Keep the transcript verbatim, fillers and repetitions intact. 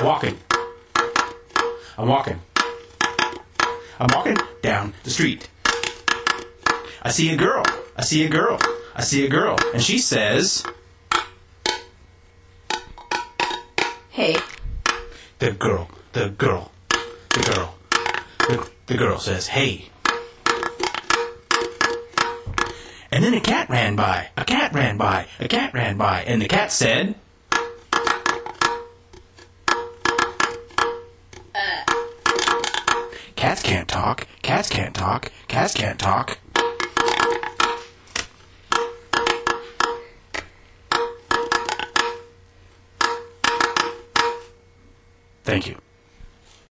walking. I'm walking. I'm walking down the street. I see a girl. I see a girl. I see a girl. And she says, Hey. The girl, the girl, the girl, the, the girl says, hey. And then a cat ran by. A cat ran by. A cat ran by. And the cat said, Cats can't talk. Cats can't talk. Cats can't talk. Thank you.